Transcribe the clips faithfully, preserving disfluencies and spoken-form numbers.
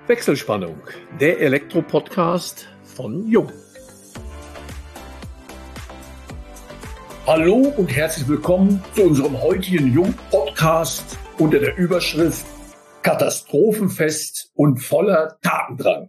Wechselspannung, der Elektro-Podcast von Jung. Hallo und herzlich willkommen zu unserem heutigen Jung-Podcast unter der Überschrift Katastrophenfest und voller Tatendrang.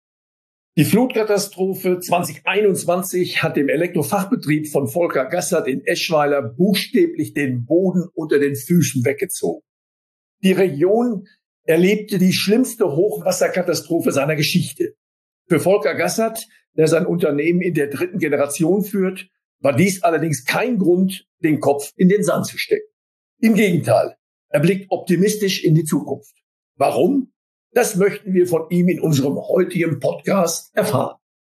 Die Flutkatastrophe zwanzig einundzwanzig hat dem Elektrofachbetrieb von Volker Gassert in Eschweiler buchstäblich den Boden unter den Füßen weggezogen. Die Region erlebte die schlimmste Hochwasserkatastrophe seiner Geschichte. Für Volker Gassert, der sein Unternehmen in der dritten Generation führt, war dies allerdings kein Grund, den Kopf in den Sand zu stecken. Im Gegenteil, er blickt optimistisch in die Zukunft. Warum? Das möchten wir von ihm in unserem heutigen Podcast erfahren.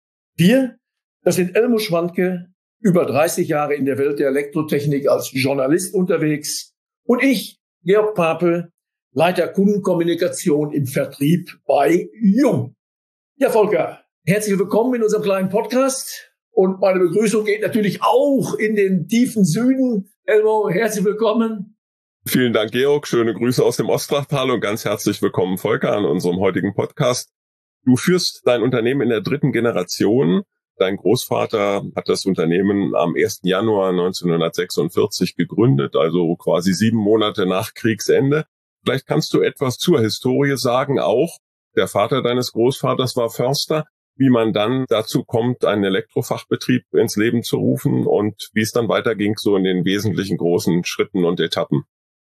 Wir, das sind Elmo Schwanke, über dreißig Jahre in der Welt der Elektrotechnik als Journalist unterwegs, und ich, Georg Papel, Leiter Kundenkommunikation im Vertrieb bei Jung. Ja, Volker, herzlich willkommen in unserem kleinen Podcast. Und meine Begrüßung geht natürlich auch in den tiefen Süden. Elmo, herzlich willkommen. Vielen Dank, Georg. Schöne Grüße aus dem Ostrachtal und ganz herzlich willkommen, Volker, an unserem heutigen Podcast. Du führst dein Unternehmen in der dritten Generation. Dein Großvater hat das Unternehmen am ersten Januar neunzehnhundertsechsundvierzig gegründet, also quasi sieben Monate nach Kriegsende. Vielleicht kannst du etwas zur Historie sagen, auch der Vater deines Großvaters war Förster, wie man dann dazu kommt, einen Elektrofachbetrieb ins Leben zu rufen und wie es dann weiterging, so in den wesentlichen großen Schritten und Etappen.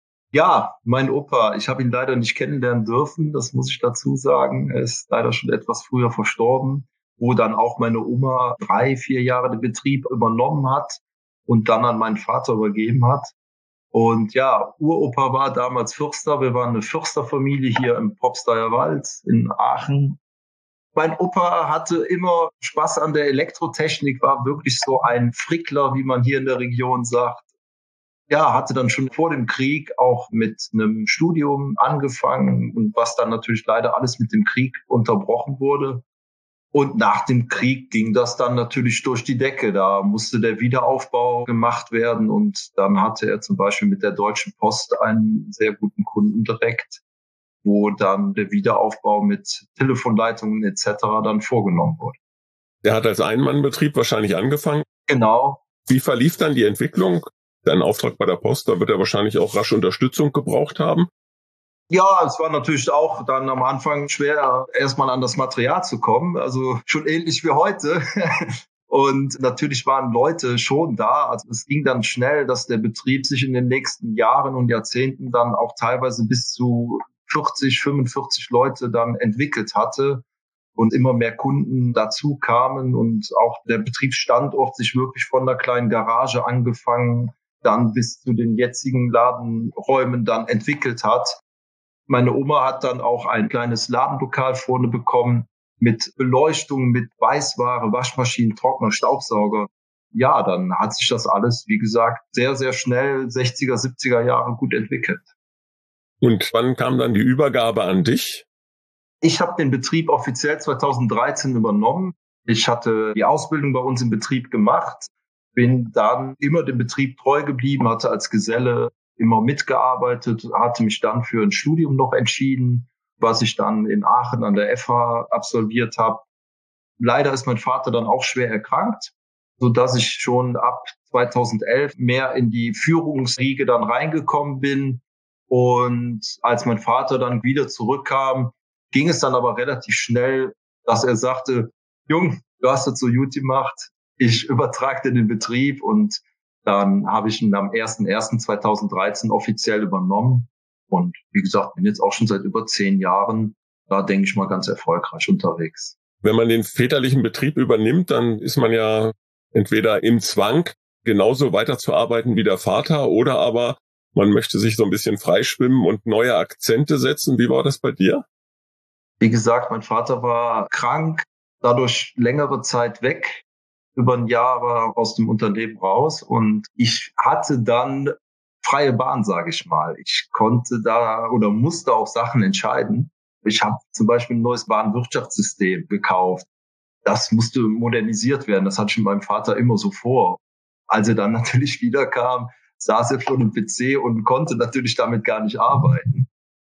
Ja, mein Opa, ich habe ihn leider nicht kennenlernen dürfen, das muss ich dazu sagen. Er ist leider schon etwas früher verstorben, wo dann auch meine Oma drei, vier Jahre den Betrieb übernommen hat und dann an meinen Vater übergeben hat. Und ja, Uropa war damals Förster. Wir waren eine Försterfamilie hier im Propsteier Wald in Aachen. Mein Opa hatte immer Spaß an der Elektrotechnik, war wirklich so ein Frickler, wie man hier in der Region sagt. Ja, hatte dann schon vor dem Krieg auch mit einem Studium angefangen, und was dann natürlich leider alles mit dem Krieg unterbrochen wurde. Und nach dem Krieg ging das dann natürlich durch die Decke. Da musste der Wiederaufbau gemacht werden. Und dann hatte er zum Beispiel mit der Deutschen Post einen sehr guten Kunden direkt, wo dann der Wiederaufbau mit Telefonleitungen et cetera dann vorgenommen wurde. Der hat als Einmannbetrieb wahrscheinlich angefangen. Genau. Wie verlief dann die Entwicklung? Dein Auftrag bei der Post, da wird er wahrscheinlich auch rasch Unterstützung gebraucht haben. Ja, es war natürlich auch dann am Anfang schwer, erstmal an das Material zu kommen. Also schon ähnlich wie heute. Und natürlich waren Leute schon da. Also es ging dann schnell, dass der Betrieb sich in den nächsten Jahren und Jahrzehnten dann auch teilweise bis zu vierzig, fünfundvierzig Leute dann entwickelt hatte und immer mehr Kunden dazu kamen und auch der Betriebsstandort sich wirklich von einer kleinen Garage angefangen dann bis zu den jetzigen Ladenräumen dann entwickelt hat. Meine Oma hat dann auch ein kleines Ladenlokal vorne bekommen mit Beleuchtung, mit Weißware, Waschmaschinen, Trockner, Staubsauger. Ja, dann hat sich das alles, wie gesagt, sehr, sehr schnell sechziger, siebziger Jahre gut entwickelt. Und wann kam dann die Übergabe an dich? Ich habe den Betrieb offiziell zweitausenddreizehn übernommen. Ich hatte die Ausbildung bei uns im Betrieb gemacht, bin dann immer dem Betrieb treu geblieben, hatte als Geselle immer mitgearbeitet, hatte mich dann für ein Studium noch entschieden, was ich dann in Aachen an der F H absolviert habe. Leider ist mein Vater dann auch schwer erkrankt, so dass ich schon ab zweitausendelf mehr in die Führungsriege dann reingekommen bin. Und als mein Vater dann wieder zurückkam, ging es dann aber relativ schnell, dass er sagte, Jung, du hast das so gut gemacht, ich übertrage dir den Betrieb, und dann habe ich ihn am ersten ersten zweitausenddreizehn offiziell übernommen. Und wie gesagt, bin jetzt auch schon seit über zehn Jahren, da denke ich mal, ganz erfolgreich unterwegs. Wenn man den väterlichen Betrieb übernimmt, dann ist man ja entweder im Zwang, genauso weiterzuarbeiten wie der Vater, oder aber man möchte sich so ein bisschen freischwimmen und neue Akzente setzen. Wie war das bei dir? Wie gesagt, mein Vater war krank, dadurch längere Zeit weg. Über ein Jahr war aus dem Unternehmen raus, und ich hatte dann freie Bahn, sage ich mal. Ich konnte da oder musste auch Sachen entscheiden. Ich habe zum Beispiel ein neues Warenwirtschaftssystem gekauft. Das musste modernisiert werden. Das hatte ich mit meinem Vater immer so vor. Als er dann natürlich wiederkam, saß er vor dem P C und konnte natürlich damit gar nicht arbeiten.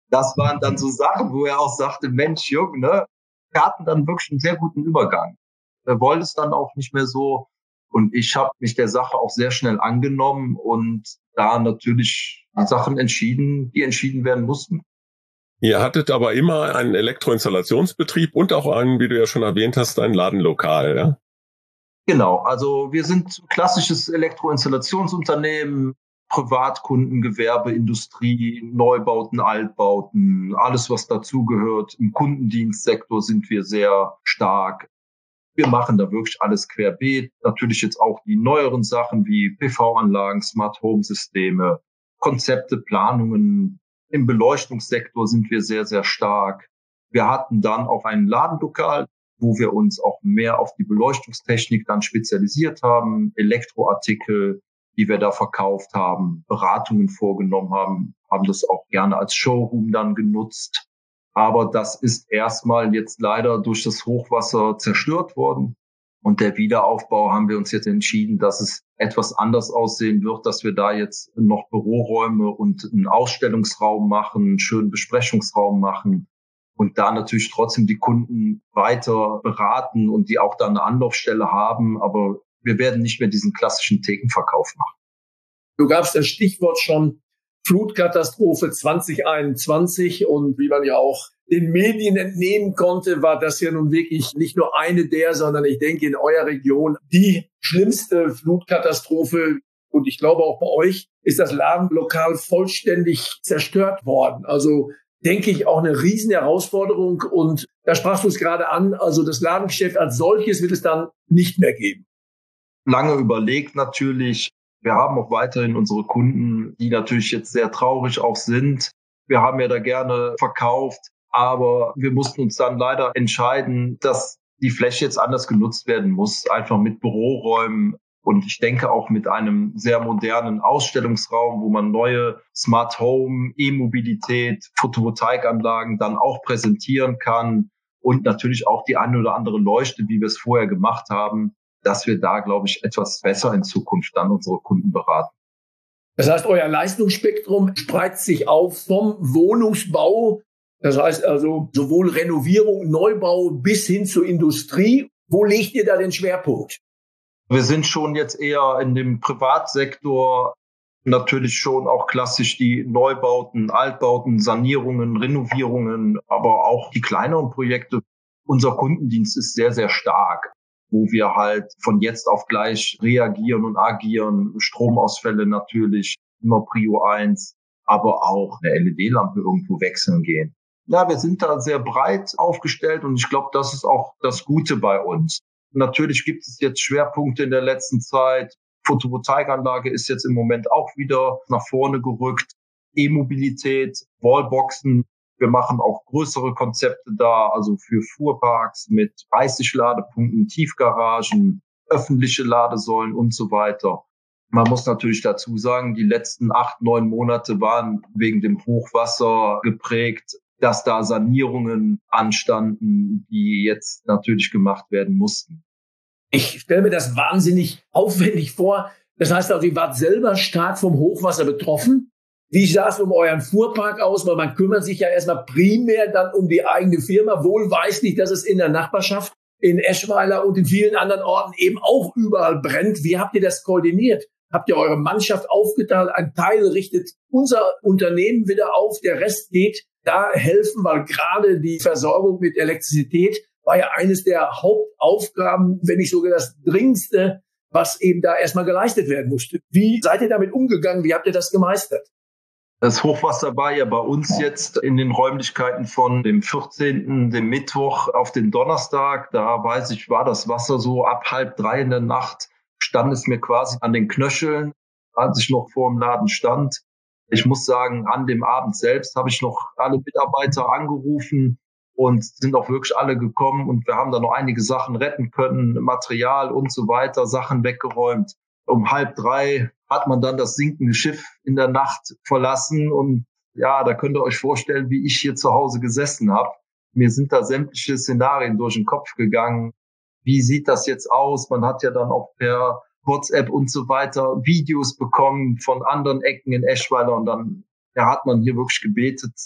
Das waren dann so Sachen, wo er auch sagte, Mensch, Jürgen, ne, wir hatten dann wirklich einen sehr guten Übergang. Wir wollten es dann auch nicht mehr so. Und ich habe mich der Sache auch sehr schnell angenommen und da natürlich Sachen entschieden, die entschieden werden mussten. Ihr hattet aber immer einen Elektroinstallationsbetrieb und auch einen, wie du ja schon erwähnt hast, ein Ladenlokal, ja? Genau, also wir sind klassisches Elektroinstallationsunternehmen, Privatkunden, Gewerbe, Industrie, Neubauten, Altbauten, alles was dazugehört. Im Kundendienstsektor sind wir sehr stark. Wir machen da wirklich alles querbeet. Natürlich jetzt auch die neueren Sachen wie P V-Anlagen, Smart-Home-Systeme, Konzepte, Planungen. Im Beleuchtungssektor sind wir sehr, sehr stark. Wir hatten dann auch ein Ladenlokal, wo wir uns auch mehr auf die Beleuchtungstechnik dann spezialisiert haben, Elektroartikel, die wir da verkauft haben, Beratungen vorgenommen haben, haben das auch gerne als Showroom dann genutzt. Aber das ist erstmal jetzt leider durch das Hochwasser zerstört worden. Und der Wiederaufbau haben wir uns jetzt entschieden, dass es etwas anders aussehen wird, dass wir da jetzt noch Büroräume und einen Ausstellungsraum machen, einen schönen Besprechungsraum machen und da natürlich trotzdem die Kunden weiter beraten und die auch da eine Anlaufstelle haben. Aber wir werden nicht mehr diesen klassischen Thekenverkauf machen. Du gabst das Stichwort schon, Flutkatastrophe zwanzig einundzwanzig, und wie man ja auch den Medien entnehmen konnte, war das ja nun wirklich nicht nur eine der, sondern ich denke in eurer Region die schlimmste Flutkatastrophe. Und ich glaube auch bei euch ist das Ladenlokal vollständig zerstört worden. Also denke ich auch eine riesen Herausforderung. Und da sprachst du es gerade an, also das Ladengeschäft als solches wird es dann nicht mehr geben. Lange überlegt natürlich. Wir haben auch weiterhin unsere Kunden, die natürlich jetzt sehr traurig auch sind. Wir haben ja da gerne verkauft, aber wir mussten uns dann leider entscheiden, dass die Fläche jetzt anders genutzt werden muss, einfach mit Büroräumen und ich denke auch mit einem sehr modernen Ausstellungsraum, wo man neue Smart Home, E-Mobilität, Photovoltaikanlagen dann auch präsentieren kann und natürlich auch die eine oder andere Leuchte, wie wir es vorher gemacht haben, dass wir da, glaube ich, etwas besser in Zukunft dann unsere Kunden beraten. Das heißt, euer Leistungsspektrum spreizt sich auf vom Wohnungsbau, das heißt also sowohl Renovierung, Neubau bis hin zur Industrie. Wo legt ihr da den Schwerpunkt? Wir sind schon jetzt eher in dem Privatsektor, natürlich schon auch klassisch die Neubauten, Altbauten, Sanierungen, Renovierungen, aber auch die kleineren Projekte. Unser Kundendienst ist sehr, sehr stark, wo wir halt von jetzt auf gleich reagieren und agieren. Stromausfälle natürlich, immer Prio eins, aber auch eine L E D-Lampe irgendwo wechseln gehen. Ja, wir sind da sehr breit aufgestellt und ich glaube, das ist auch das Gute bei uns. Natürlich gibt es jetzt Schwerpunkte in der letzten Zeit. Photovoltaikanlage ist jetzt im Moment auch wieder nach vorne gerückt. E-Mobilität, Wallboxen. Wir machen auch größere Konzepte da, also für Fuhrparks mit dreißig Ladepunkten, Tiefgaragen, öffentliche Ladesäulen und so weiter. Man muss natürlich dazu sagen, die letzten acht, neun Monate waren wegen dem Hochwasser geprägt, dass da Sanierungen anstanden, die jetzt natürlich gemacht werden mussten. Ich stelle mir das wahnsinnig aufwendig vor. Das heißt also, ihr wart selber stark vom Hochwasser betroffen. Wie sah es um euren Fuhrpark aus? Weil man kümmert sich ja erstmal primär dann um die eigene Firma. Wohlweislich, dass es in der Nachbarschaft, in Eschweiler und in vielen anderen Orten eben auch überall brennt. Wie habt ihr das koordiniert? Habt ihr eure Mannschaft aufgeteilt? Ein Teil richtet unser Unternehmen wieder auf, der Rest geht da helfen, weil gerade die Versorgung mit Elektrizität war ja eines der Hauptaufgaben, wenn nicht sogar das dringendste, was eben da erstmal geleistet werden musste. Wie seid ihr damit umgegangen? Wie habt ihr das gemeistert? Das Hochwasser war ja bei uns jetzt in den Räumlichkeiten von dem vierzehnten, dem Mittwoch auf den Donnerstag. Da weiß ich, war das Wasser so ab halb drei in der Nacht, stand es mir quasi an den Knöcheln, als ich noch vor dem Laden stand. Ich muss sagen, an dem Abend selbst habe ich noch alle Mitarbeiter angerufen und sind auch wirklich alle gekommen und wir haben da noch einige Sachen retten können, Material und so weiter, Sachen weggeräumt. Um halb drei hat man dann das sinkende Schiff in der Nacht verlassen und ja, da könnt ihr euch vorstellen, wie ich hier zu Hause gesessen habe. Mir sind da sämtliche Szenarien durch den Kopf gegangen. Wie sieht das jetzt aus? Man hat ja dann auch per WhatsApp und so weiter Videos bekommen von anderen Ecken in Eschweiler und dann ja, hat man hier wirklich gebetet,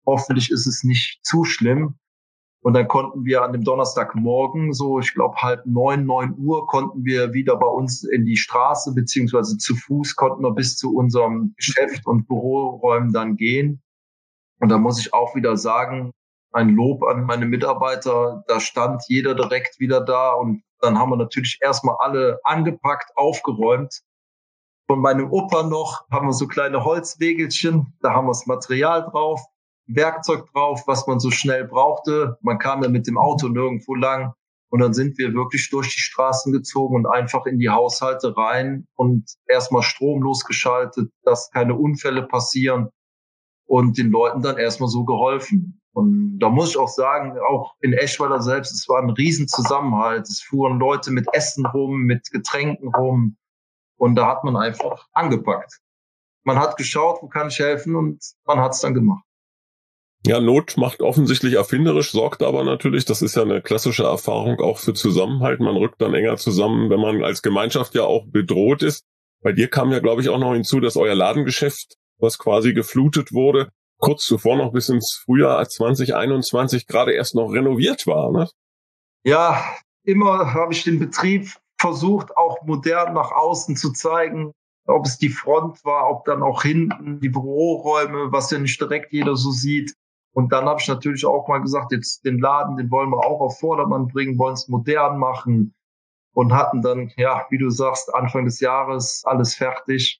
Hoffentlich ist es nicht zu schlimm. Und dann konnten wir an dem Donnerstagmorgen, so ich glaube halb neun, neun Uhr, konnten wir wieder bei uns in die Straße, beziehungsweise zu Fuß konnten wir bis zu unserem Geschäft und Büroräumen dann gehen. Und da muss ich auch wieder sagen, ein Lob an meine Mitarbeiter, da stand jeder direkt wieder da. Und dann haben wir natürlich erstmal alle angepackt, aufgeräumt. Von meinem Opa noch haben wir so kleine Holzwägelchen, da haben wir das Material drauf. Werkzeug drauf, was man so schnell brauchte. Man kam ja mit dem Auto nirgendwo lang. Und dann sind wir wirklich durch die Straßen gezogen und einfach in die Haushalte rein und erstmal Strom losgeschaltet, dass keine Unfälle passieren und den Leuten dann erstmal so geholfen. Und da muss ich auch sagen, auch in Eschweiler selbst, es war ein Riesenzusammenhalt. Es fuhren Leute mit Essen rum, mit Getränken rum. Und da hat man einfach angepackt. Man hat geschaut, wo kann ich helfen, und man hat es dann gemacht. Ja, Not macht offensichtlich erfinderisch, sorgt aber natürlich, das ist ja eine klassische Erfahrung auch für Zusammenhalt. Man rückt dann enger zusammen, wenn man als Gemeinschaft ja auch bedroht ist. Bei dir kam ja, glaube ich, auch noch hinzu, dass euer Ladengeschäft, was quasi geflutet wurde, kurz zuvor noch bis ins Frühjahr zwanzig einundzwanzig gerade erst noch renoviert war, ne? Ja, immer habe ich den Betrieb versucht, auch modern nach außen zu zeigen. Ob es die Front war, ob dann auch hinten die Büroräume, was ja nicht direkt jeder so sieht. Und dann habe ich natürlich auch mal gesagt, jetzt den Laden, den wollen wir auch auf Vordermann bringen, wollen es modern machen und hatten dann, ja, wie du sagst, Anfang des Jahres alles fertig.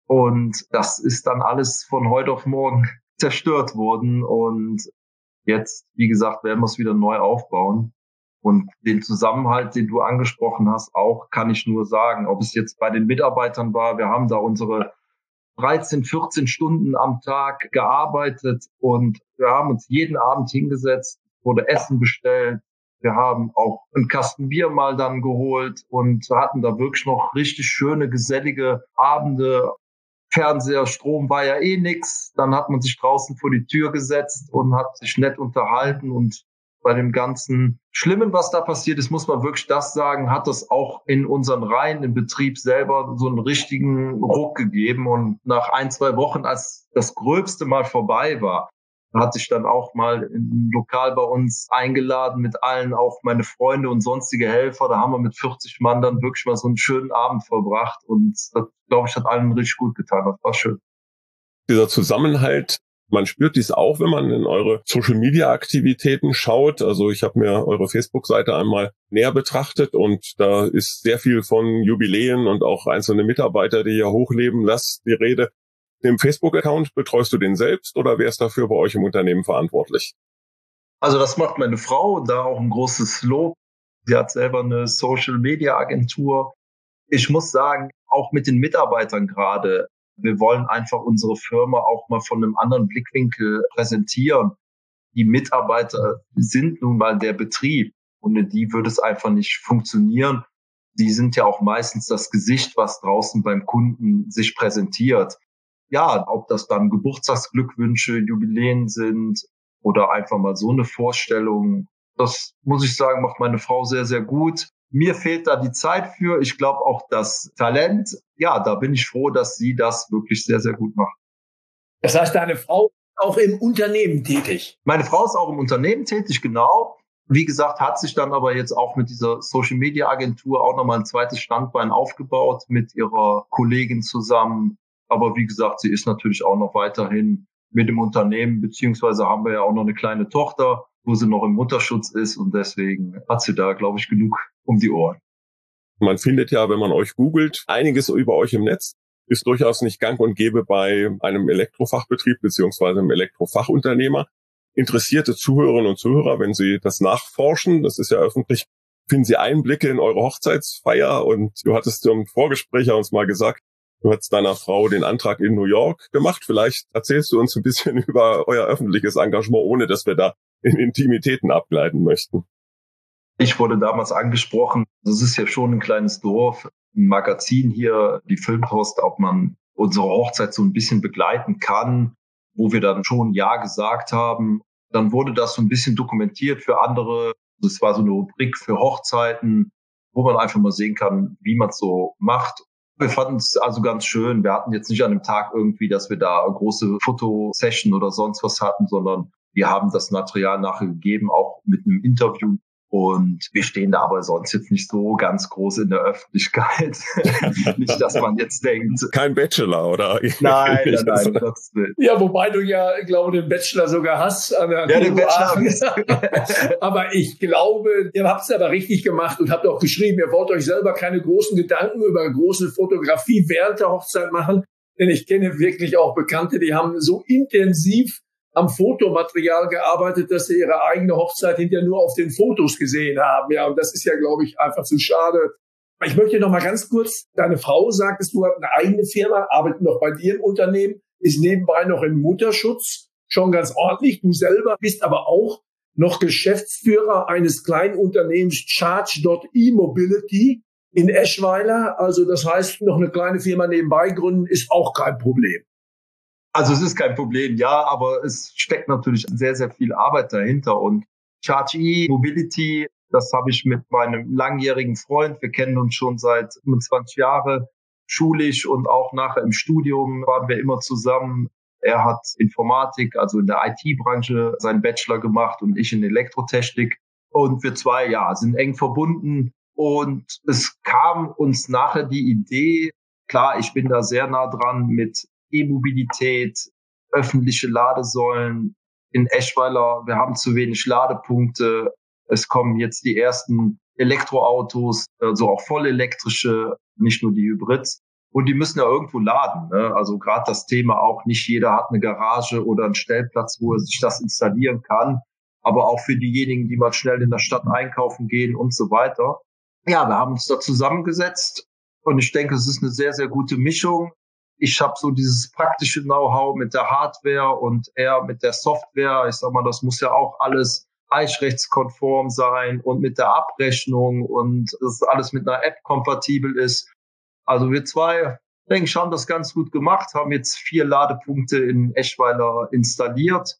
Und das ist dann alles von heute auf morgen zerstört worden. Und jetzt, wie gesagt, werden wir es wieder neu aufbauen. Und den Zusammenhalt, den du angesprochen hast, auch kann ich nur sagen, ob es jetzt bei den Mitarbeitern war, wir haben da unsere dreizehn, vierzehn Stunden am Tag gearbeitet und wir haben uns jeden Abend hingesetzt, wurde Essen bestellt. Wir haben auch einen Kasten Bier mal dann geholt und hatten da wirklich noch richtig schöne, gesellige Abende. Fernseher, Strom war ja eh nix. Dann hat man sich draußen vor die Tür gesetzt und hat sich nett unterhalten. Und bei dem ganzen Schlimmen, was da passiert ist, muss man wirklich das sagen, hat das auch in unseren Reihen im Betrieb selber so einen richtigen Ruck gegeben. Und nach ein, zwei Wochen, als das Gröbste mal vorbei war, hat sich dann auch mal ein Lokal bei uns eingeladen mit allen, auch meine Freunde und sonstige Helfer. Da haben wir mit vierzig Mann dann wirklich mal so einen schönen Abend verbracht. Und das, glaube ich, hat allen richtig gut getan. Das war schön. Dieser Zusammenhalt, man spürt dies auch, wenn man in eure Social-Media-Aktivitäten schaut. Also ich habe mir eure Facebook-Seite einmal näher betrachtet und da ist sehr viel von Jubiläen und auch einzelne Mitarbeiter, die ihr hochleben lasst, die Rede. Den Facebook-Account, betreust du den selbst oder wer ist dafür bei euch im Unternehmen verantwortlich? Also das macht meine Frau, da auch ein großes Lob. Sie hat selber eine Social-Media-Agentur. Ich muss sagen, auch mit den Mitarbeitern gerade, wir wollen einfach unsere Firma auch mal von einem anderen Blickwinkel präsentieren. Die Mitarbeiter sind nun mal der Betrieb. Ohne die würde es einfach nicht funktionieren. Die sind ja auch meistens das Gesicht, was draußen beim Kunden sich präsentiert. Ja, ob das dann Geburtstagsglückwünsche, Jubiläen sind oder einfach mal so eine Vorstellung, das muss ich sagen, macht meine Frau sehr, sehr gut. Mir fehlt da die Zeit für. Ich glaube auch das Talent. Ja, da bin ich froh, dass sie das wirklich sehr, sehr gut macht. Das heißt, deine Frau ist auch im Unternehmen tätig? Meine Frau ist auch im Unternehmen tätig, genau. Wie gesagt, hat sich dann aber jetzt auch mit dieser Social-Media-Agentur auch nochmal ein zweites Standbein aufgebaut mit ihrer Kollegin zusammen. Aber wie gesagt, sie ist natürlich auch noch weiterhin mit dem Unternehmen, beziehungsweise haben wir ja auch noch eine kleine Tochter, wo sie noch im Mutterschutz ist und deswegen hat sie da, glaube ich, genug um die Ohren. Man findet ja, wenn man euch googelt, einiges über euch im Netz. Ist durchaus nicht gang und gäbe bei einem Elektrofachbetrieb beziehungsweise einem Elektrofachunternehmer. Interessierte Zuhörerinnen und Zuhörer, wenn sie das nachforschen, das ist ja öffentlich, finden sie Einblicke in eure Hochzeitsfeier. Und du hattest im Vorgespräch ja uns mal gesagt, du hast deiner Frau den Antrag in New York gemacht. Vielleicht erzählst du uns ein bisschen über euer öffentliches Engagement, ohne dass wir da in Intimitäten abgleiten möchten. Ich wurde damals angesprochen, das ist ja schon ein kleines Dorf, ein Magazin hier, die Filmpost, ob man unsere Hochzeit so ein bisschen begleiten kann, wo wir dann schon Ja gesagt haben. Dann wurde das so ein bisschen dokumentiert für andere. Das war so eine Rubrik für Hochzeiten, wo man einfach mal sehen kann, wie man es so macht. Wir fanden es also ganz schön. Wir hatten jetzt nicht an dem Tag irgendwie, dass wir da eine große Fotosession oder sonst was hatten, sondern wir haben das Material nachher gegeben, auch mit einem Interview. Und wir stehen da aber sonst jetzt nicht so ganz groß in der Öffentlichkeit. Nicht, dass man jetzt denkt. Kein Bachelor, oder? Nein, nein, nein. Das ja, wobei du ja, glaube den Bachelor sogar hast. An der ja, den Bachelor. Aber ich glaube, ihr habt es aber richtig gemacht und habt auch geschrieben, ihr wollt euch selber keine großen Gedanken über große Fotografie während der Hochzeit machen. Denn ich kenne wirklich auch Bekannte, die haben so intensiv am Fotomaterial gearbeitet, dass sie ihre eigene Hochzeit hinterher nur auf den Fotos gesehen haben. Ja, und das ist ja, glaube ich, einfach zu schade. Ich möchte noch mal ganz kurz, deine Frau sagtest, du hast eine eigene Firma, arbeitet noch bei dir im Unternehmen, ist nebenbei noch im Mutterschutz, schon ganz ordentlich. Du selber bist aber auch noch Geschäftsführer eines kleinen Unternehmens Charge dot e-Mobility in Eschweiler. Also das heißt, noch eine kleine Firma nebenbei gründen ist auch kein Problem. Also es ist kein Problem, ja, aber es steckt natürlich sehr, sehr viel Arbeit dahinter. Und Charge e-Mobility, das habe ich mit meinem langjährigen Freund, wir kennen uns schon seit fünfundzwanzig Jahren, schulisch und auch nachher im Studium waren wir immer zusammen. Er hat Informatik, also in der I T-Branche, seinen Bachelor gemacht und ich in Elektrotechnik. Und wir zwei, ja, sind eng verbunden. Und es kam uns nachher die Idee, klar, ich bin da sehr nah dran mit E-Mobilität, öffentliche Ladesäulen in Eschweiler. Wir haben zu wenig Ladepunkte. Es kommen jetzt die ersten Elektroautos, also auch vollelektrische, nicht nur die Hybrids. Und die müssen ja irgendwo laden, ne? Also gerade das Thema auch, nicht jeder hat eine Garage oder einen Stellplatz, wo er sich das installieren kann. Aber auch für diejenigen, die mal schnell in der Stadt einkaufen gehen und so weiter. Ja, wir haben uns da zusammengesetzt und ich denke, es ist eine sehr, sehr gute Mischung. Ich habe so dieses praktische Know-how mit der Hardware und er mit der Software. Ich sag mal, das muss ja auch alles eichrechtskonform sein und mit der Abrechnung und dass alles mit einer App kompatibel ist. Also wir zwei, denke ich, haben das ganz gut gemacht, haben jetzt vier Ladepunkte in Eschweiler installiert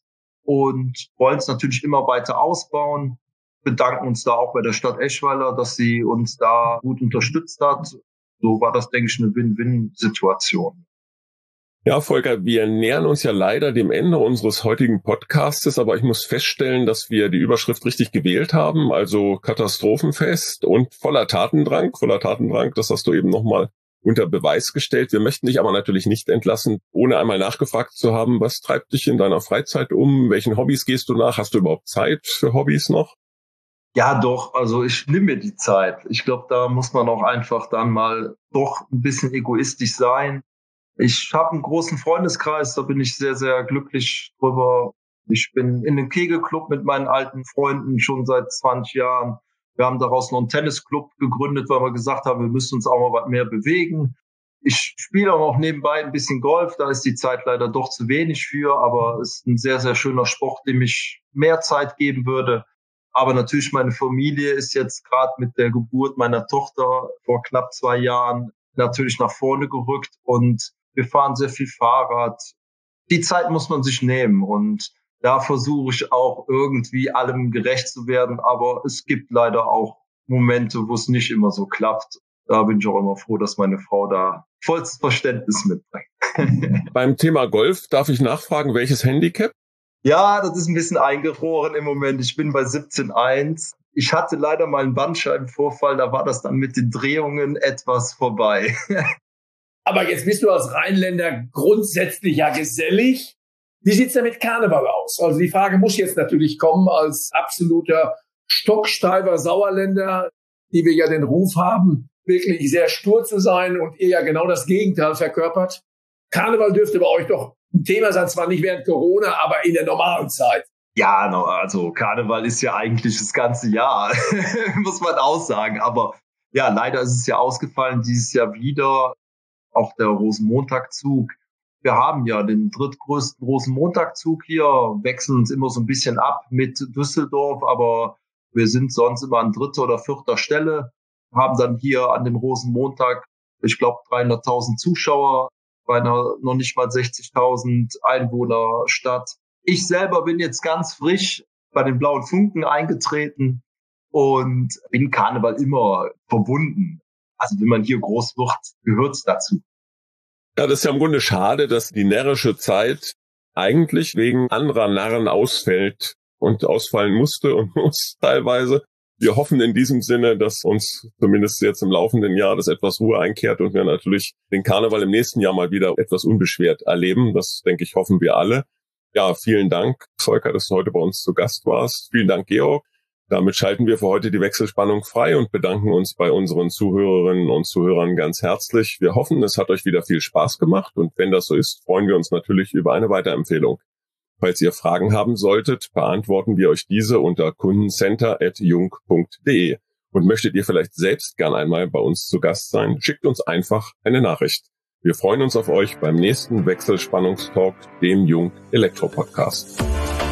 und wollen es natürlich immer weiter ausbauen. Bedanken uns da auch bei der Stadt Eschweiler, dass sie uns da gut unterstützt hat. So war das, denke ich, eine Win-Win-Situation. Ja, Volker, wir nähern uns ja leider dem Ende unseres heutigen Podcastes, aber ich muss feststellen, dass wir die Überschrift richtig gewählt haben, also Katastrophenfest und voller Tatendrang. Voller Tatendrang, das hast du eben nochmal unter Beweis gestellt. Wir möchten dich aber natürlich nicht entlassen, ohne einmal nachgefragt zu haben, was treibt dich in deiner Freizeit um? Welchen Hobbys gehst du nach? Hast du überhaupt Zeit für Hobbys noch? Ja, doch. Also ich nehme mir die Zeit. Ich glaube, da muss man auch einfach dann mal doch ein bisschen egoistisch sein. Ich habe einen großen Freundeskreis, da bin ich sehr, sehr glücklich drüber. Ich bin in einem Kegelclub mit meinen alten Freunden schon seit zwanzig Jahren. Wir haben daraus noch einen Tennisclub gegründet, weil wir gesagt haben, wir müssen uns auch mal was mehr bewegen. Ich spiele auch noch nebenbei ein bisschen Golf, da ist die Zeit leider doch zu wenig für, aber es ist ein sehr, sehr schöner Sport, dem ich mehr Zeit geben würde. Aber natürlich, meine Familie ist jetzt gerade mit der Geburt meiner Tochter vor knapp zwei Jahren natürlich nach vorne gerückt und wir fahren sehr viel Fahrrad. Die Zeit muss man sich nehmen und da versuche ich auch irgendwie allem gerecht zu werden. Aber es gibt leider auch Momente, wo es nicht immer so klappt. Da bin ich auch immer froh, dass meine Frau da vollstes Verständnis mitbringt. Beim Thema Golf darf ich nachfragen, welches Handicap? Ja, das ist ein bisschen eingefroren im Moment. Ich bin bei siebzehn eins. Ich hatte leider mal einen Bandscheibenvorfall, da war das dann mit den Drehungen etwas vorbei. Aber jetzt bist du als Rheinländer grundsätzlich ja gesellig. Wie sieht's denn mit Karneval aus? Also die Frage muss jetzt natürlich kommen als absoluter stocksteifer Sauerländer, die wir ja den Ruf haben, wirklich sehr stur zu sein und ihr ja genau das Gegenteil verkörpert. Karneval dürfte bei euch doch ein Thema sein, zwar nicht während Corona, aber in der normalen Zeit. Ja, also Karneval ist ja eigentlich das ganze Jahr, muss man auch sagen. Aber ja, leider ist es ja ausgefallen dieses Jahr wieder. Auch der Rosenmontagzug. Wir haben ja den drittgrößten Rosenmontagzug hier, wechseln uns immer so ein bisschen ab mit Düsseldorf, aber wir sind sonst immer an dritter oder vierter Stelle, haben dann hier an dem Rosenmontag, ich glaube, dreihunderttausend Zuschauer bei einer noch nicht mal sechzigtausend Einwohner Stadt. Ich selber bin jetzt ganz frisch bei den Blauen Funken eingetreten und bin Karneval immer verbunden. Also wenn man hier groß wird, gehört es dazu. Ja, das ist ja im Grunde schade, dass die närrische Zeit eigentlich wegen anderer Narren ausfällt und ausfallen musste und muss teilweise. Wir hoffen in diesem Sinne, dass uns zumindest jetzt im laufenden Jahr das etwas Ruhe einkehrt und wir natürlich den Karneval im nächsten Jahr mal wieder etwas unbeschwert erleben. Das, denke ich, hoffen wir alle. Ja, vielen Dank, Volker, dass du heute bei uns zu Gast warst. Vielen Dank, Georg. Damit schalten wir für heute die Wechselspannung frei und bedanken uns bei unseren Zuhörerinnen und Zuhörern ganz herzlich. Wir hoffen, es hat euch wieder viel Spaß gemacht und wenn das so ist, freuen wir uns natürlich über eine Weiterempfehlung. Falls ihr Fragen haben solltet, beantworten wir euch diese unter kundencenter at jung punkt de. Und möchtet ihr vielleicht selbst gern einmal bei uns zu Gast sein, schickt uns einfach eine Nachricht. Wir freuen uns auf euch beim nächsten Wechselspannungstalk, dem Jung Elektro Podcast.